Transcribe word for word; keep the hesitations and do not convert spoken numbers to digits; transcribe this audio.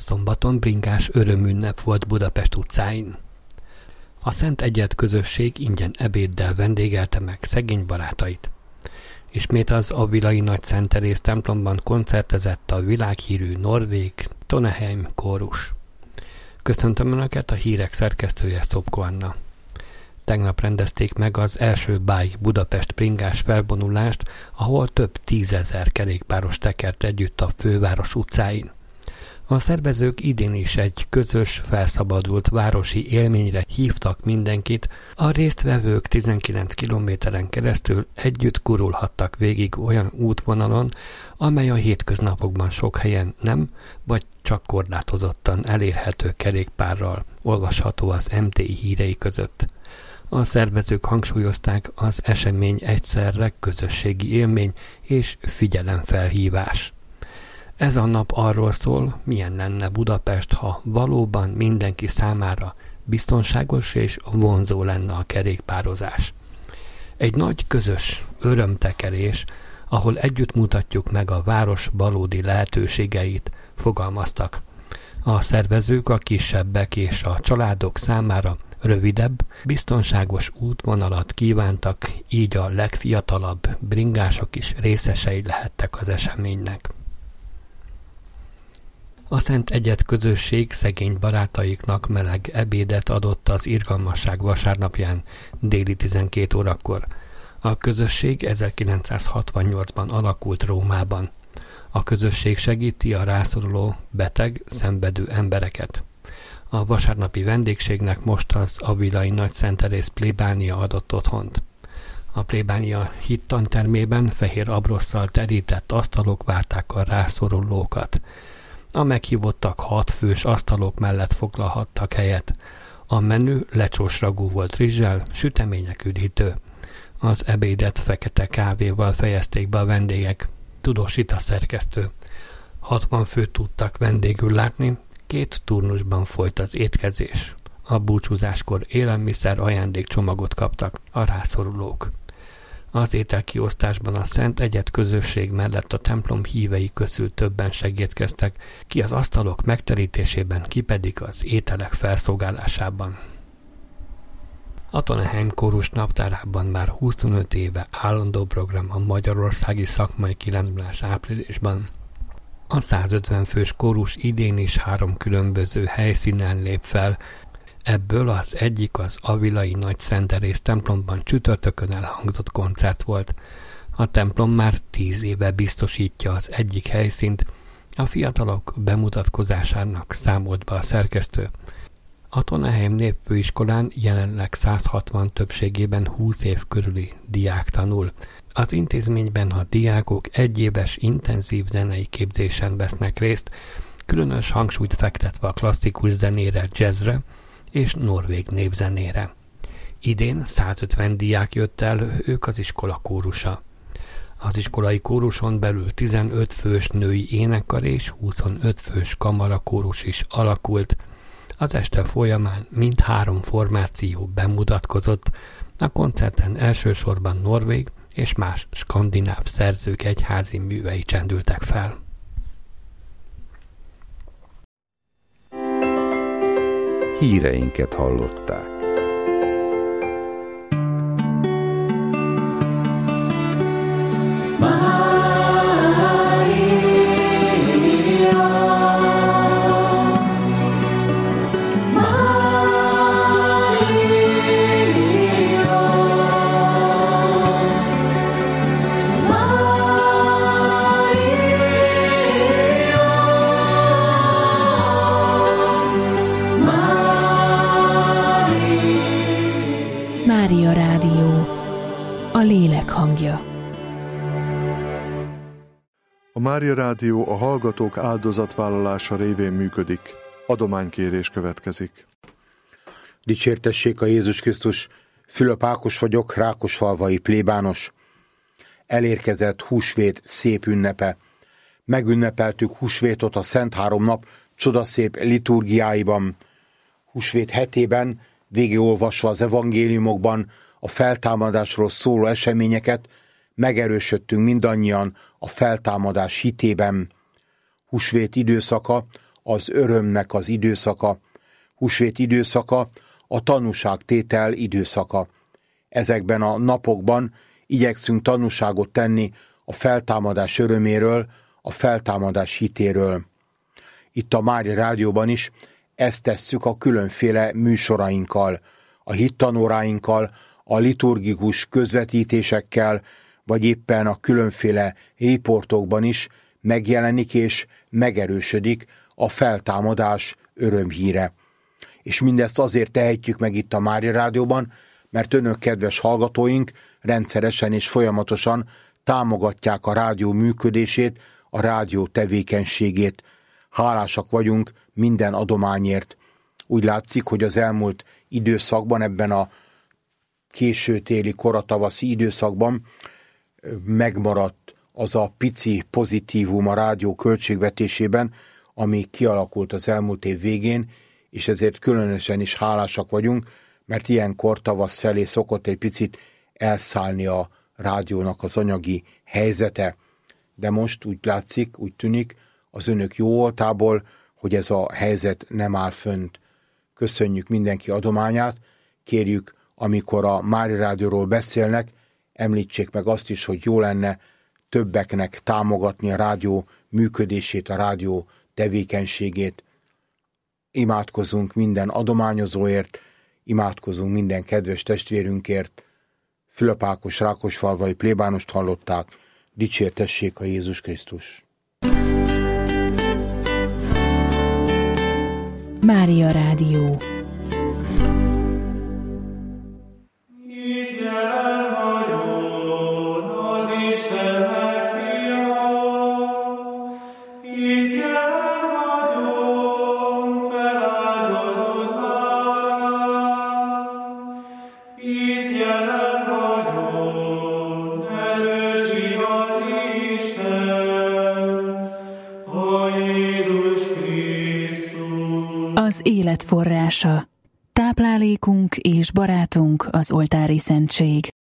Szombaton bringás örömünnep volt Budapest utcáin. A Szent Egyed közösség ingyen ebéddel vendégelte meg szegény barátait. Ismét az Avilai Nagy Szent Teréz templomban koncertezett a világhírű norvég Toneheim kórus. Köszöntöm Önöket, a hírek szerkesztője Szopko Anna. Tegnap rendezték meg az első Bike Budapest bringás felvonulást, ahol több tízezer kerékpáros tekert együtt a főváros utcáin. A szervezők idén is egy közös, felszabadult városi élményre hívtak mindenkit, a résztvevők tizenkilenc kilométeren keresztül együtt gurulhattak végig olyan útvonalon, amely a hétköznapokban sok helyen nem, vagy csak korlátozottan elérhető kerékpárral olvasható az em té i hírei között. A szervezők hangsúlyozták, az esemény egyszerre közösségi élmény és figyelemfelhívás. Ez a nap arról szól, milyen lenne Budapest, ha valóban mindenki számára biztonságos és vonzó lenne a kerékpározás. Egy nagy közös örömtekerés, ahol együtt mutatjuk meg a város valódi lehetőségeit, fogalmaztak. A szervezők a kisebbek és a családok számára rövidebb, biztonságos útvonalat kívántak, így a legfiatalabb bringások is részesei lehettek az eseménynek. A Szent Egyed közösség szegény barátaiknak meleg ebédet adott az Irgalmasság vasárnapján déli tizenkét órakor. A közösség ezerkilencszázhatvannyolcban alakult Rómában. A közösség segíti a rászoruló, beteg, szenvedő embereket. A vasárnapi vendégségnek most az Avilai Nagy Szent Teréz plébánia adott otthont. A plébánia hittantermében fehér abrosszal terített asztalok várták a rászorulókat. A meghívottak hat fős asztalok mellett foglalhattak helyet. A menü lecsós ragú volt rizssel, sütemények üdítő. Az ebédet fekete kávéval fejezték be a vendégek, tudósít a szerkesztő. hatvan főt tudtak vendégül látni, két turnusban folyt az étkezés. A búcsúzáskor élelmiszer ajándékcsomagot kaptak a rászorulók. Az ételkiosztásban a Szent Egyed közösség mellett a templom hívei közül többen segítkeztek, ki az asztalok megterítésében, ki pedig az ételek felszolgálásában. A Toneheim kórus naptárában már huszonöt éve állandó program a Magyarországi Szakmai Kirándulás áprilisban. A százötven fős kórus idén is három különböző helyszínen lép fel, ebből az egyik az Avilai Nagy Szent Teréz templomban csütörtökön elhangzott koncert volt. A templom már tíz éve biztosítja az egyik helyszínt, a fiatalok bemutatkozásának számolt be a szerkesztő. A Toneheim Népfőiskolán jelenleg száz hatvan többségében húsz év körüli diák tanul. Az intézményben a diákok egyéves intenzív zenei képzésen vesznek részt, különös hangsúlyt fektetve a klasszikus zenére, jazzre és norvég népzenére. Idén százötven diák jött el, ők az iskola kórusa. Az iskolai kóruson belül tizenöt fős női énekkar és huszonöt fős kamarakórus is alakult. Az este folyamán mindhárom formáció bemutatkozott, a koncerten elsősorban norvég és más skandináv szerzők egyházi művei csendültek fel. Híreinket hallották. Mária Rádió, a lélek hangja. A Mária Rádió a hallgatók áldozatvállalása révén működik. Adománykérés következik. Dicsértessék a Jézus Krisztus! Fülöp Ákos vagyok, rákosfalvai plébános. Elérkezett húsvét szép ünnepe. Megünnepeltük húsvétot a Szent Három Nap csodaszép liturgiáiban. Húsvét hetében végigolvasva az evangéliumokban a feltámadásról szóló eseményeket, megerősödtünk mindannyian a feltámadás hitében. Húsvét időszaka az örömnek az időszaka, húsvét időszaka, a tanúságtétel időszaka. Ezekben a napokban igyekszünk tanúságot tenni a feltámadás öröméről, a feltámadás hitéről. Itt a Mária Rádióban is ezt tesszük a különféle műsorainkkal, a hittanóráinkkal, a liturgikus közvetítésekkel, vagy éppen a különféle riportokban is megjelenik és megerősödik a feltámadás örömhíre. És mindezt azért tehetjük meg itt a Mária Rádióban, mert önök, kedves hallgatóink, rendszeresen és folyamatosan támogatják a rádió működését, a rádió tevékenységét. Hálásak vagyunk minden adományért. Úgy látszik, hogy az elmúlt időszakban, ebben a késő téli, koratavaszi időszakban megmaradt az a pici pozitívum a rádió költségvetésében, ami kialakult az elmúlt év végén, és ezért különösen is hálásak vagyunk, mert ilyenkor tavasz felé szokott egy picit elszállni a rádiónak az anyagi helyzete. De most úgy látszik, úgy tűnik az önök jó voltából, hogy ez a helyzet nem áll fönt. Köszönjük mindenki adományát, kérjük, amikor a Mária Rádióról beszélnek, említsék meg azt is, hogy jó lenne többeknek támogatni a rádió működését, a rádió tevékenységét. Imádkozunk minden adományozóért, imádkozunk minden kedves testvérünkért. Fülöp Ákos rákosfalvai plébánost hallották, dicsértessék a Jézus Krisztus. Mária Rádió. Az élet forrása, táplálékunk és barátunk az oltári szentség.